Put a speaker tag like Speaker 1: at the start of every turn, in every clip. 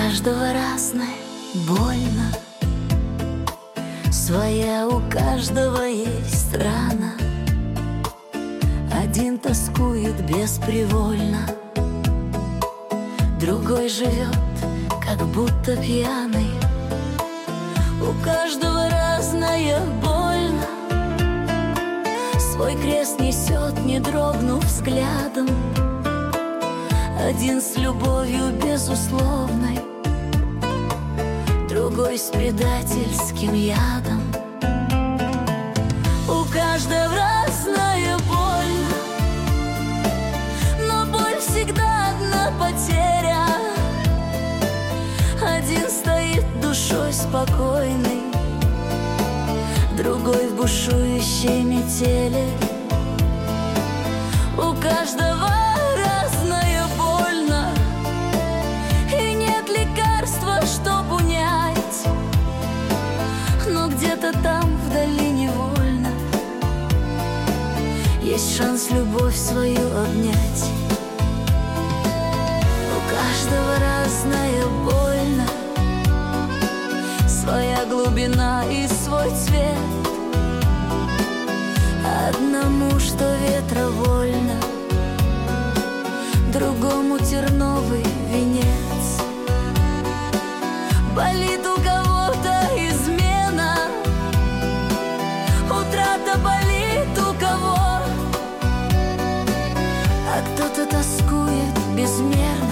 Speaker 1: каждого разная, больно. Своя у каждого есть рана. Один тоскует беспривольно, другой живет, как будто пьяный. У каждого разная, больно. Свой крест несет, не дрогнув взглядом. Один с любовью безусловной, другой с предательским ядом. У каждого разная, больно, но боль всегда одна потеря. Один стоит душой спокойной, другой в бушующей метели. У каждого разное, больно, и нет лекарства, чтоб унять. Но где-то там вдали невольно есть шанс любовь свою обнять. У каждого разное, больно, своя глубина и свой цвет. Одному, что ветра вольно, другому терновый венец. Болит у кого-то измена, утрата болит у кого, а кто-то тоскует безмерно,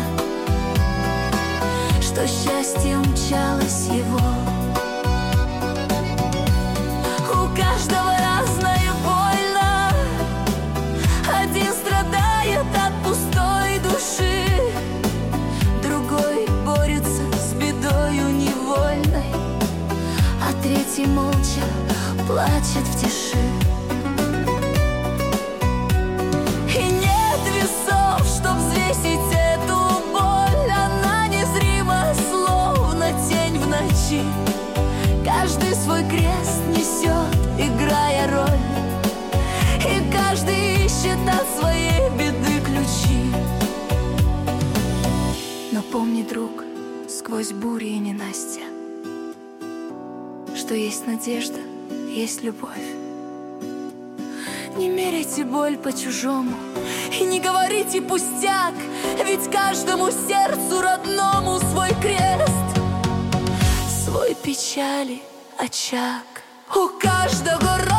Speaker 1: что счастье умчалось его. У каждого разное, больно. Один страдает от пустой души, другой борется с бедою невольной, а третий молча плачет в тиши. И нет весов, чтоб взвесить эту боль. Она незрима, словно тень в ночи. Каждый свой крест несет, играя роль, и каждый ищет от своей беды ключи. Но помни, друг, сквозь бури и ненастья, что есть надежда, есть любовь. Не меряйте боль по-чужому и не говорите пустяк, ведь каждому сердцу родному свой крест, свой печали очаг. У каждого